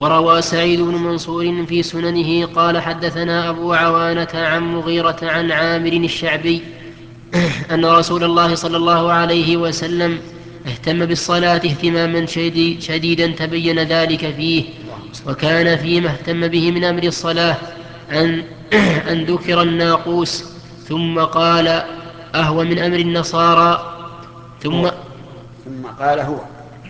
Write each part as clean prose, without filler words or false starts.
وروى سعيد بن منصور في سننه قال حدثنا أبو عوانة عن مغيرة عن عامر الشعبي أن رسول الله صلى الله عليه وسلم اهتم بالصلاة اهتماما شديدا تبين ذلك فيه. وكان فيما اهتم به من أمر الصلاة أن, أن ذكر الناقوس ثم قال أهو من أمر النصارى ثم قال هو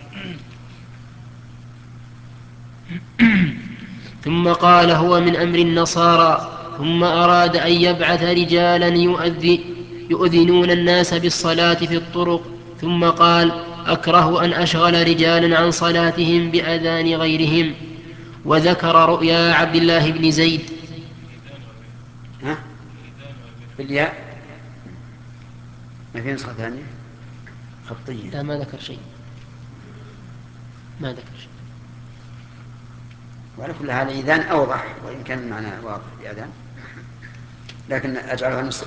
ثم قال هو من أمر النصارى. ثم أراد أن يبعث رجالا يؤذنون الناس بالصلاة في الطرق. ثم قال أكره أن أشغل رجالا عن صلاتهم بأذان غيرهم. وذكر رؤيا عبد الله بن زيد. بالياء ما في نسخة ثانية خطية؟ لا، ما ذكر شيء، ما ذكر شيء. وعلى كل حال الإذان أوضح، وإن كان المعنى واضح بأذان، لكن أجعلها نسخة.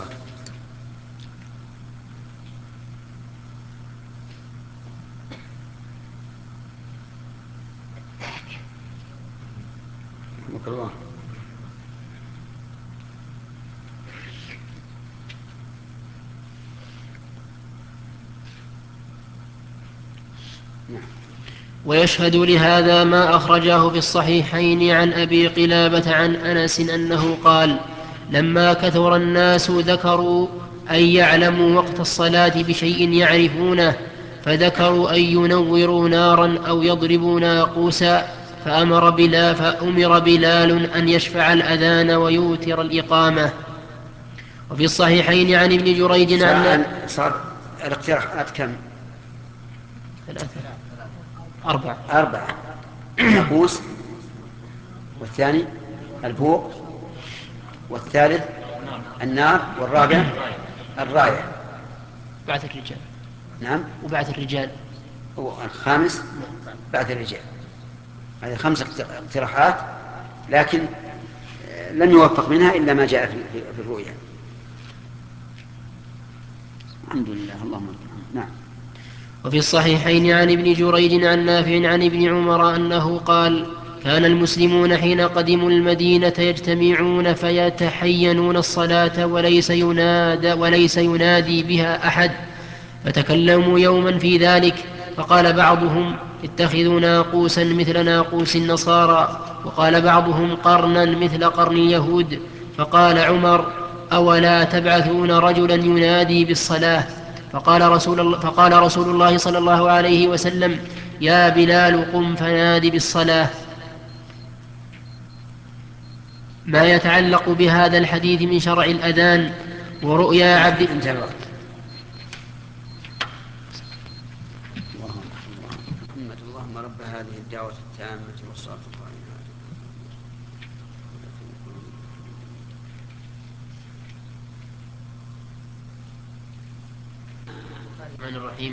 مكروه. ويشهد لهذا ما أخرجاه في الصحيحين عن أبي قلابة عن أنس أنه قال لما كثر الناس ذكروا أن يعلموا وقت الصلاة بشيء يعرفونه، فذكروا أن ينوروا نارا أو يضربوا ناقوسا، فأمر بلال أن يشفع الأذان ويوتر الإقامة. وفي الصحيحين عن ابن جريج عن صار الاقتراحات كم؟ أربعة. الناقوس، والثاني البوق، والثالث النار، والرابع الراية. بعث الرجال. نعم. وبعث الرجال. والخامس بعث الرجال. هذه 5 اقتراحات، لكن لم يوفق منها إلا ما جاء في الرؤيا. الحمد لله، اللهم نعم. وفي الصحيحين عن ابن جريج عن نافع عن ابن عمر أنه قال كان المسلمون حين قدموا المدينة يجتمعون فيتحينون الصلاة وليس ينادي بها أحد، فتكلموا يوما في ذلك، فقال بعضهم اتخذوا ناقوسا مثل ناقوس النصارى، وقال بعضهم قرنا مثل قرن اليهود. فقال عمر أولا تبعثون رجلا ينادي بالصلاة؟ فقال رسول الله صلى الله عليه وسلم يا بلال قم فنادي بالصلاة. ما يتعلق بهذا الحديث من شرع الأذان ورؤيا عبد. انتهى الوقت. اللهم رب هذه الدعوة التامة والصلاة القائمة. الرحمن الرحيم.